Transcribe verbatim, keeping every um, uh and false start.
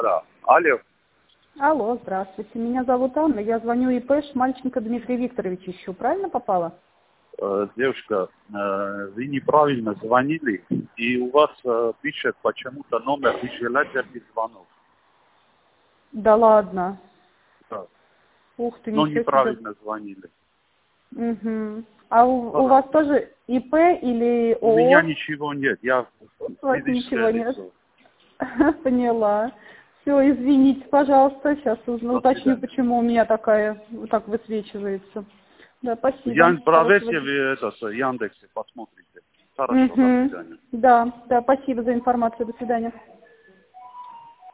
Да. Алло. Алло, здравствуйте. Меня зовут Анна. Я звоню ИП Шмальченко Дмитрий Викторович ищу. Правильно попала? Э, девушка, э, вы неправильно звонили, и у вас э, пишет почему-то номер нежелательный звонок. Да ладно. Да. Ух ты, Но ничего себе. неправильно звонили. Угу. А у, у Ладно. вас тоже ИП или У меня ООО? ничего нет, я У вас ничего физическое нет. лицо. Поняла. Все, извините, пожалуйста. Сейчас До уточню, свидания. почему у меня такая, вот так высвечивается. Да, спасибо. Я, проверьте Хорошего вы дня. это в Яндексе, посмотрите. Хорошо, до Угу. свидания. Да, да, спасибо за информацию. До свидания.